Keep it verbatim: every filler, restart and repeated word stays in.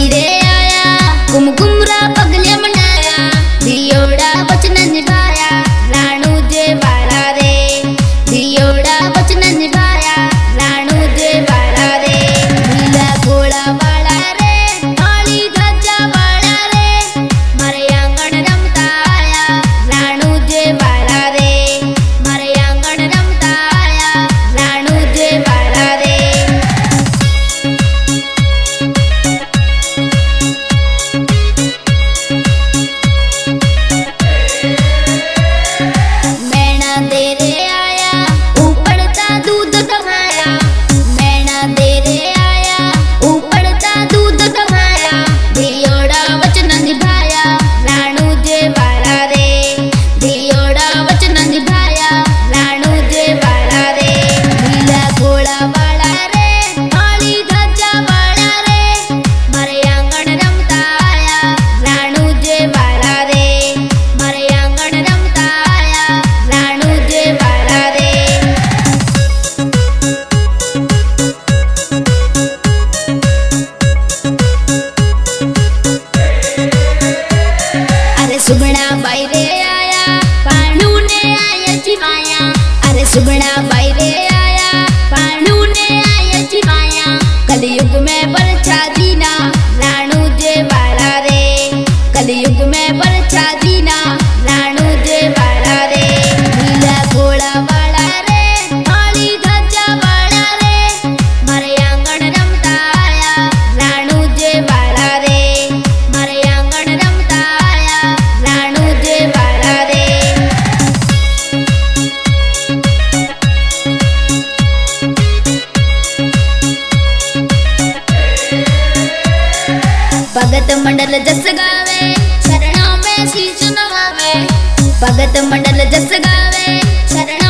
रे आया कुमकुम रा पगले मनाया दियोड़ा वचन निभाया राणू जे वाला रे दियोड़ा वचन निभाया राणू जे वाला रे नीला घोड़ा वाला रे काली ध्वजा वाला रे मारे आंगण रमता आया राणू जे वाला रे मारे आंगण रमता आया राणू जे वाला रे मैना दे रे आया ऊपड़ता दूध कमाया मैना दे रे आया ऊपड़ता दूध कमाया दियोड़ा वचन निभाया राणू जे वाला रे दियोड़ा वचन निभाया राणू जे वाला रे नीला घोड़ा वाला रे काली ध्वजा वाला रे मारे आंगण रमता आया राणू जे वाला रे मारे आंगण रमता आया राणू जे वाला रे अरे सुगना बाई रे आया पाणू ने आया जिवाया अरे सुगना बाई रे आया पाणू ने आया जिवाया कलयुग में बरछा दीना राणू जे वाला रे कलयुग में बरछा दीना राणू जे वाला रे नीला घोड़ा वाला रे काली ध्वजा वाला रे मारे आंगण रमता आया राणू जे वाला रे मारे आंगण रमता आया राणू जे वाला रे भगत मंडल जस गावे शरणों में शीश नवावे भगत मंडल जस गावे शरणों